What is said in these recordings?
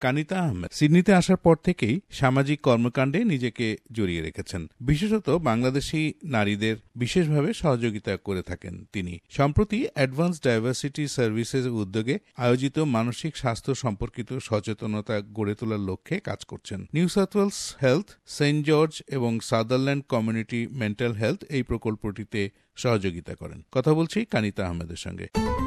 কানিতা আহমেদ সিডনিতে আসার পর থেকেই সামাজিক কর্মকাণ্ডে নিজেকে জড়িয়ে রেখেছেন। বিশেষত বাংলাদেশি নারীদের বিশেষভাবে সহযোগিতা করে থাকেন তিনি। সম্প্রতি অ্যাডভান্স ডাইভার্সিটি সার্ভিসেস উদ্যোগে আয়োজিত মানসিক স্বাস্থ্য সম্পর্কিত সচেতনতা গড়ে তোলার লক্ষ্যে কাজ করছেন। New South Wales Health, Saint George এবং সাদারল্যান্ড কমিউনিটি মেন্টাল হেলথ এই প্রকল্পটিতে সহযোগিতা করেন। কথা বলছি কানিতা আহমেদের সঙ্গে।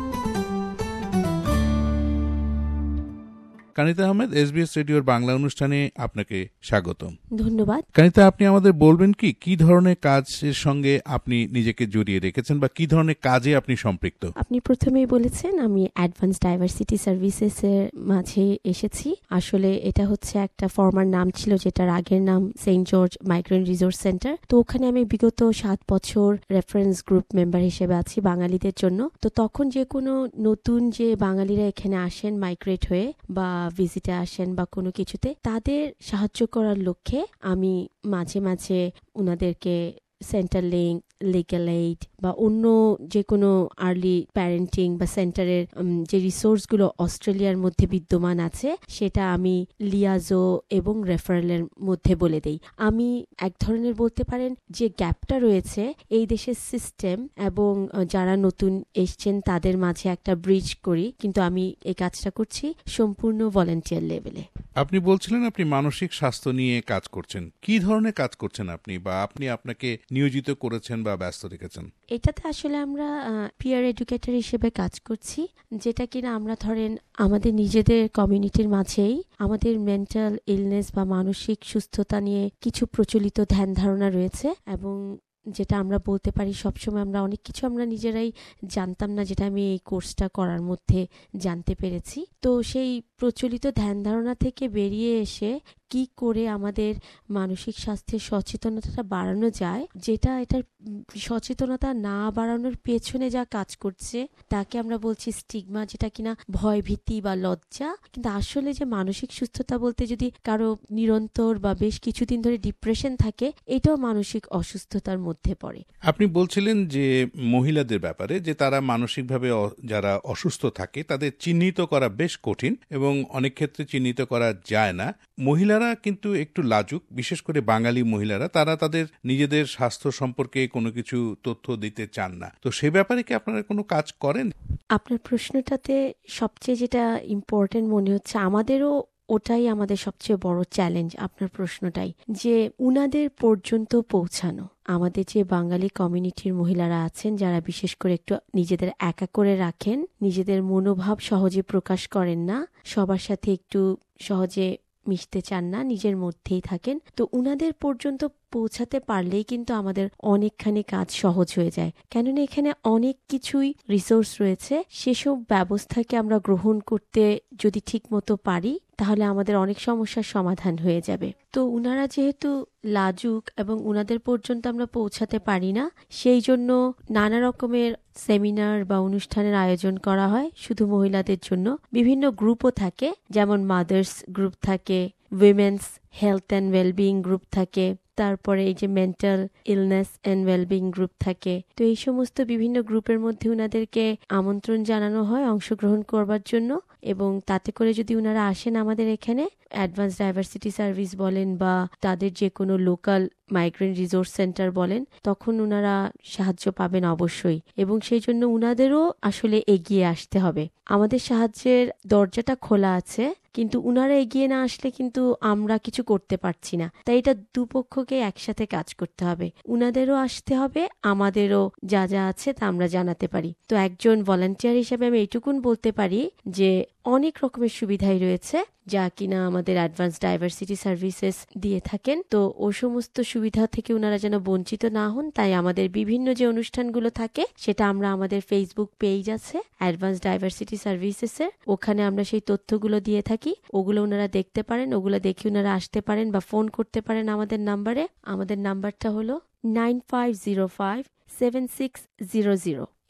কানিতা আহমেদ, SBS রেডিওর বাংলা অনুষ্ঠানে আপনাকে স্বাগতম। ধন্যবাদ। কানিতা, আপনি আমাদের বলবেন কি ধরনের কাজের সঙ্গে আপনি নিজেকে জড়িয়ে রেখেছেন বা কি ধরনের কাজে আপনি সম্পৃক্ত? আপনি প্রথমেই বলেছেন আমি অ্যাডভান্স ডাইভার্সিটি সার্ভিসেস এর মাঝে এসেছি। আসলে এটা হচ্ছে একটা ফর্মার নাম ছিল, যেটার আগের নাম Saint George migrant resource centre. তো ওখানে আমি বিগত 7 বছর রেফারেন্স গ্রুপ মেম্বার হিসেবে আছি বাঙালিদের জন্য। তো তখন যে কোনো নতুন যে বাঙালিরা এখানে আসেন মাইগ্রেট হয়ে বা ভিজিটে আসেন বা কোনো কিছুতে, তাদের সাহায্য করার লক্ষ্যে আমি মাঝে মাঝে উনাদেরকে সেন্টার লিঙ্ক, লিগ্যাল এইড বা অন্য যে কোনো আর্লি প্যারেন্টিং বা সেন্টারের যে রিসোর্সগুলো অস্ট্রেলিয়ার মধ্যে বিদ্যমান আছে সেটা আমি লিয়াজো এবং রেফারেলের মধ্যে বলে দেই। আমি এক ধরনের বলতে পারেন যে গ্যাপটা রয়েছে এই দেশের সিস্টেম এবং যারা নতুন এসছেন তাদের মাঝে একটা ব্রিজ করি, কিন্তু আমি এই কাজটা করছি সম্পূর্ণ ভলান্টিয়ার লেভেলে। আপনি বলছিলেন আপনি মানসিক স্বাস্থ্য নিয়ে কাজ করছেন। কি ধরনের কাজ করছেন আপনি, বা আপনি আপনাকে নিয়োজিত করেছেন বা ব্যস্ত রেখেছেন? এটাতে আসলে আমরা পিয়ার এডুকেটর হিসেবে কাজ করছি, যেটা কিনা আমরা ধরেন আমাদের নিজেদের কমিউনিটির মাঝেই আমাদের মেন্টাল ইলনেস বা মানসিক সুস্থতা নিয়ে কিছু প্রচলিত ধ্যান ধারণা রয়েছে, এবং যেটা আমরা বলতে পারি সবসময় আমরা অনেক কিছু আমরা নিজেরাই জানতাম না, যেটা আমি এই কোর্সটা করার মধ্যে জানতে পেরেছি। তো সেই প্রচলিত ধ্যান ধারণা থেকে বেরিয়ে এসে কি করে আমাদের মানসিক স্বাস্থ্যের সচেতনতাটা বাড়ানো যায়, যেটা এটার সচেতনতা না বাড়ানোর পেছনে যা কাজ করছে তাকে আমরা বলছি স্টিগমা, যেটা কিনা ভয়, ভীতি বা লজ্জা। কিন্তু আসলে যে মানসিক সুস্থতা বলতে যদি কারো নিরন্তর বা বেশ কিছুদিন ধরে ডিপ্রেশন থাকে, এটাও মানসিক অসুস্থতার মধ্যে পড়ে। আপনি বলছিলেন যে মহিলাদের ব্যাপারে, যে তারা মানসিকভাবে যারা অসুস্থ থাকে তাদের চিহ্নিত করা বেশ কঠিন এবং অনেক ক্ষেত্রে চিহ্নিত করা যায় না। মহিলারা কিন্তু একটু লাজুক, বিশেষ করে বাঙালি মহিলারা, তারা তাদের নিজেদের স্বাস্থ্য সম্পর্কে কোনো কিছু তথ্য দিতে চান না। তো সে ব্যাপারে কি আপনারা কোনো কাজ করেন? আপনার প্রশ্নটাতে সবচেয়ে যেটা ইম্পর্টেন্ট মনে হচ্ছে, আমাদেরও ওটাই আমাদের সবচেয়ে বড় চ্যালেঞ্জ। আপনার প্রশ্নটাই যে উনাদের পর্যন্ত পৌঁছানো। আমাদের যে বাঙালি কমিউনিটির মহিলারা আছেন যারা বিশেষ করে একটু নিজেদের একা করে রাখেন, নিজেদের মনোভাব সহজে প্রকাশ করেন না, সবার সাথে একটু সহজে মিশতে চান না, নিজের মধ্যেই থাকেন, তো উনাদের পর্যন্ত পৌঁছাতে পারলেই কিন্তু আমাদের অনেকখানি কাজ সহজ হয়ে যায়। কেননা এখানে অনেক কিছুই রিসোর্স রয়েছে, সেসব ব্যবস্থাকে আমরা গ্রহণ করতে যদি ঠিক মতো পারি তাহলে আমাদের অনেক সমস্যার সমাধান হয়ে যাবে। তো উনারা যেহেতু লাজুক এবং উনাদের পর্যন্ত আমরা পৌঁছাতে পারি না, সেই জন্য নানা রকমের সেমিনার বা অনুষ্ঠানের আয়োজন করা হয় শুধু মহিলাদের জন্য। বিভিন্ন গ্রুপও থাকে, যেমন মাদার্স গ্রুপ থাকে, women's health and wellbeing group থাকে, তারপরে এই যে mental illness and wellbeing group থাকে। তো এই সমস্ত বিভিন্ন গ্রুপের মধ্যে উনাদেরকে আমন্ত্রণ জানানো হয় অংশগ্রহণ করবার জন্য, এবং তাতে করে যদি উনারা আসেন আমাদের এখানে অ্যাডভান্স ডাইভার্সিটি সার্ভিস বলেন বা তাদের যে কোনো লোকাল মাইগ্রেন্ট রিসোর্স সেন্টার বলেন, তখন উনারা সাহায্য পাবেন অবশ্যই, এবং সেই জন্য উনাদেরও আসলে এগিয়ে আসতে হবে। আমাদের সাহায্যের দরজাটা খোলা আছে, কিন্তু উনারা এগিয়ে না আসলে কিন্তু আমরা কিছু করতে পারছি না। তাই এটা দুপক্ষকে একসাথে কাজ করতে হবে, উনাদেরও আসতে হবে, আমাদেরও যা যা আছে তা আমরা জানাতে পারি। তো একজন ভলান্টিয়ার হিসেবে আমি এইটুকুন বলতে পারি যে অনেক রকমের সুবিধাই রয়েছে যা কিনা আমাদের অ্যাডভান্স ডাইভার্সিটি সার্ভিসেস দিয়ে থাকেন। তো ও সমস্ত সুবিধা থেকে ওনারা যেন বঞ্চিত না হন, তাই আমাদের বিভিন্ন যে অনুষ্ঠানগুলো থাকে সেটা আমরা আমাদের ফেসবুক পেজ আছে অ্যাডভান্স ডাইভার্সিটি সার্ভিসেসের, ওখানে আমরা সেই তথ্যগুলো দিয়ে থাকি। ওগুলো ওনারা দেখতে পারেন, ওগুলো দেখে ওনারা আসতে পারেন বা ফোন করতে পারেন আমাদের নাম্বারে। আমাদের নাম্বারটা হলো 95057600।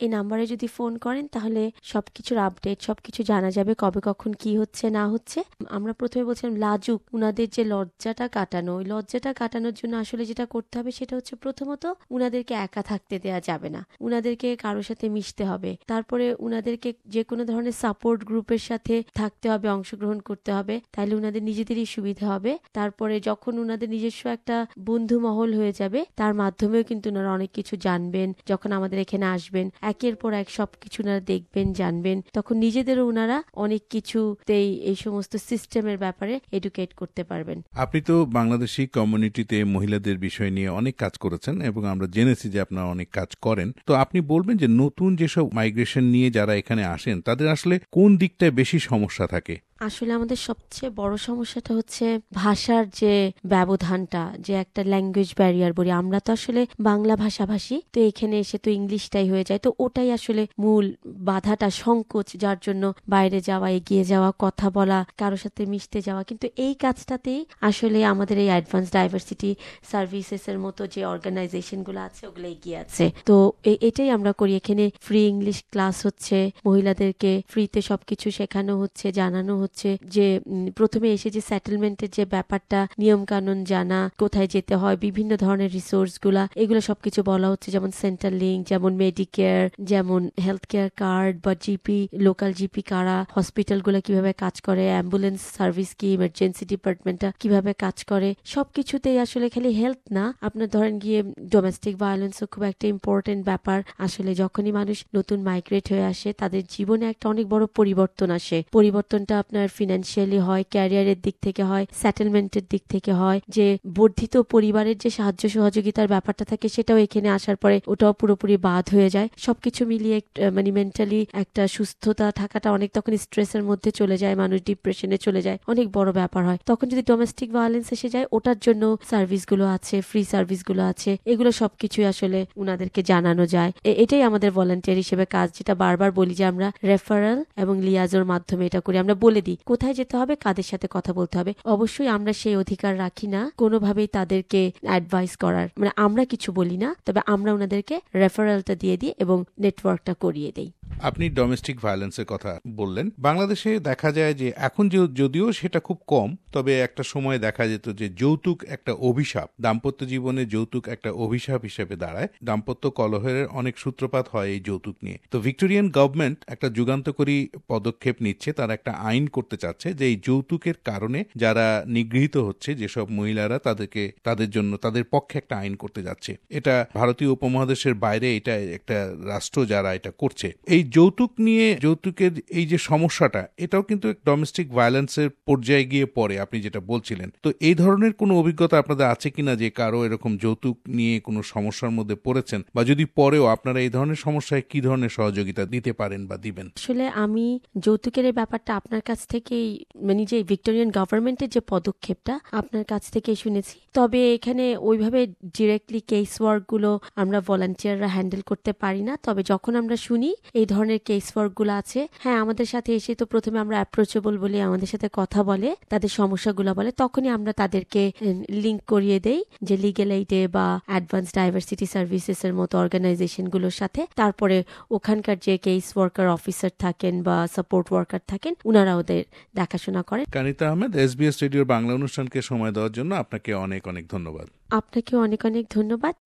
এই নাম্বারে যদি ফোন করেন তাহলে সবকিছুর আপডেট, সবকিছু জানা যাবে, কবে কখন কি হচ্ছে না হচ্ছে। আমরা প্রথমে বলছিলাম লাজুক, উনাদের যে লজ্জাটা কাটানো, ওই লজ্জাটা কাটানোর জন্য আসলে যেটা করতে হবে সেটা হচ্ছে প্রথমত উনাদেরকে একা থাকতে দেয়া যাবে না, উনাদেরকে কারোর সাথে মিশতে হবে। তারপরে উনাদেরকে যে কোনো ধরনের সাপোর্ট গ্রুপের সাথে থাকতে হবে, অংশগ্রহণ করতে হবে, তাহলে উনাদের নিজেদেরই সুবিধা হবে। তারপরে যখন উনাদের নিজস্ব একটা বন্ধু মহল হয়ে যাবে, তার মাধ্যমেও কিন্তু ওনারা অনেক কিছু জানবেন। যখন আমাদের এখানে আসবেন, একের পর এক সবকিছু ওনারা দেখবেন, জানবেন, তখন নিজেদেরও ওনারা অনেক কিছুতেই এই সমস্ত সিস্টেমের ব্যাপারে এডুকেট করতে পারবেন। আপনি তো বাংলাদেশি কমিউনিটিতে মহিলাদের বিষয় নিয়ে অনেক কাজ করেছেন এবং আমরা জেনেছি যে আপনারা অনেক কাজ করেন। তো আপনি বলবেন যে নতুন যেসব মাইগ্রেশন নিয়ে যারা এখানে আসেন তাদের আসলে কোন দিকটায় বেশি সমস্যা থাকে? আসলে আমাদের সবচেয়ে বড় সমস্যাটা হচ্ছে ভাষার যে ব্যবধানটা, যে একটা ল্যাঙ্গুয়েজ ব্যারিয়ার বলি আমরা, তো আসলে বাংলা ভাষাভাষী, তো এখানে এসে তো ইংলিশটাই হয়ে যায়, তো ওটাই আসলে মূল বাধাটা, সংকোচ, যার জন্য বাইরে যাওয়া, এগিয়ে যাওয়া, কথা বলা, কারোর সাথে মিশতে যাওয়া। কিন্তু এই কাজটাতেই আসলে আমাদের এই অ্যাডভান্স ডাইভার্সিটি সার্ভিসেস এর মতো যে অর্গানাইজেশন গুলো আছে ওগুলো এগিয়ে আছে। তো এটাই আমরা করি। এখানে ফ্রি ইংলিশ ক্লাস হচ্ছে, মহিলাদেরকে ফ্রিতে সবকিছু শেখানো হচ্ছে, জানানো হচ্ছে, যে প্রথমে এসে যে সেটেলমেন্টের যে ব্যাপারটা, নিয়ম কানুন জানা, কোথায় যেতে হয়, বিভিন্ন ধরনের রিসোর্স গুলা, এগুলো সবকিছু বলা হচ্ছে, যেমন সেন্টার লিঙ্ক, যেমন মেডিকেয়ার, যেমন হেলথ কেয়ার কার্ড বা জিপি, লোকাল জিপি কারা, হসপিটাল গুলা কিভাবে কাজ করে, অ্যাম্বুলেন্স সার্ভিস কি, ইমার্জেন্সি ডিপার্টমেন্টটা কিভাবে কাজ করে, সবকিছুতেই আসলে খালি হেলথ না, আপনার ধরেন গিয়ে ডোমেস্টিক ভায়োলেন্সও খুব একটা ইম্পর্টেন্ট ব্যাপার। আসলে যখনই মানুষ নতুন মাইগ্রেট হয়ে আসে, তাদের জীবনে একটা অনেক বড় পরিবর্তন আসে। পরিবর্তনটা আপনার ফিনান্সিয়ালি হয়, ক্যারিয়ারের দিক থেকে হয়, সেটেলমেন্টের দিক থেকে হয়, যে বর্ধিত পরিবারের যে সাহায্য সহযোগিতার ব্যাপারটা থাকে সেটাও এখানে আসার পরে ওটাও পুরোপুরি বাদ হয়ে যায়। সবকিছু মিলিয়ে মানে মেন্টালি একটা সুস্থতা থাকাটা অনেক তখন স্ট্রেসের মধ্যে চলে যায়, মানুষ ডিপ্রেশনে চলে যায়, অনেক বড় ব্যাপার হয়। তখন যদি ডোমেস্টিক ভায়োলেন্স এসে যায়, ওটার জন্য সার্ভিসগুলো আছে, ফ্রি সার্ভিসগুলো আছে, এগুলো সবকিছুই আসলে উনাদেরকে জানানো যায়। এটাই আমাদের ভলান্টিয়ার হিসেবে কাজ, যেটা বারবার বলি যে আমরা রেফারেল এবং লিয়াজোর মাধ্যমে এটা করি। আমরা বলে দিই কোথায় যেতে হবে, কাদের সাথে কথা বলতে হবে। অবশ্যই আমরা সেই অধিকার রাখি না কোনোভাবেই তাদেরকে অ্যাডভাইস করার, মানে আমরা কিছু বলি না, তবে আমরা ওনাদেরকে রেফারেলটা দিয়ে দিই এবং নেটওয়ার্কটা করিয়ে দেই। আপনি ডোমেস্টিক ভায়োলেন্সের কথা বললেন। বাংলাদেশে দেখা যায় যে এখন যদিও সেটা খুব কম, তবে একটা সময় দেখা যেত যে যৌতুক একটা অভিশাপ, দাম্পত্য জীবনে যৌতুক একটা অভিশাপ হিসেবে দাঁড়ায়। দাম্পত্য কলহের অনেক সূত্রপাত হয় এই যৌতুক নিয়ে। তো ভিক্টোরিয়ান গভর্নমেন্ট একটা যুগান্তকারী পদক্ষেপ নিচ্ছে, তারা একটা আইন করতে চাচ্ছে যে এই যৌতুকের কারণে যারা নিগৃহীত হচ্ছে, যেসব মহিলারা, তাদের জন্য তাদের পক্ষে একটা আইন করতে যাচ্ছে। এটা ভারতীয় উপমহাদেশের বাইরে এটা একটা রাষ্ট্র যারা এটা করছে। এই যৌতুক নিয়ে, যৌতুকের এই যে সমস্যাটা, এটাও কিন্তু ডোমেস্টিক ভায়োলেন্সের পর্যায়ে গিয়ে পড়ে, আপনি যেটা বলছিলেন। তো এই ধরনের কোনো অভিজ্ঞতা আপনাদের আছে কিনা যে কারো এরকম যৌতুক নিয়ে কোনো সমস্যার মধ্যে পড়েছেন, বা যদি পরেও আপনারা এই ধরনের সমস্যায় কি ধরনের সহযোগিতা দিতে পারেন বা দিবেন? আসলে আমি যৌতুকের এই ব্যাপারটা আপনার কাছ থেকেই, মানে যে ভিক্টোরিয়ান গভর্নমেন্টের যে পদক্ষেপটা আপনার কাছ থেকেই শুনেছি। তবে এখানে ওইভাবে ডিরেক্টলি কেস ওয়ার্ক গুলো আমরা ভলান্টিয়াররা হ্যান্ডেল করতে পারি না। তবে যখন আমরা শুনি এই ধরনের কেস ওয়ার্ক গুলো আছে, হ্যাঁ, আমাদের সাথে এসে তো প্রথমে আমরা অ্যাপ্রোচেবল বলে আমাদের সাথে কথা বলে, তাদের সমস্যাগুলো বলে, তখনই আমরা তাদেরকে লিঙ্ক করিয়ে দেই যে লিগ্যাল এইডে বা অ্যাডভান্স ডাইভার্সিটি সার্ভিসেস এর মতো অর্গানাইজেশন গুলোর সাথে। তারপরে ওখানকার যে কেস ওয়ার্কার অফিসার থাকেন বা সাপোর্ট ওয়ার্কার থাকেন, উনারা ওদের দেখাশোনা করেন। কানিতা আহমেদ, SBS রেডিওর বাংলা অনুষ্ঠানকে সময় দেওয়ার জন্য আপনাকে অনেক অনেক ধন্যবাদ। আপনাকেও অনেক অনেক ধন্যবাদ।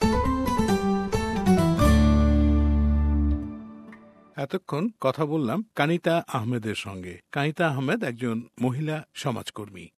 এতক্ষণ কথা বললাম কানিতা আহমেদের সঙ্গে। কানিতা আহমেদ একজন মহিলা সমাজকর্মী।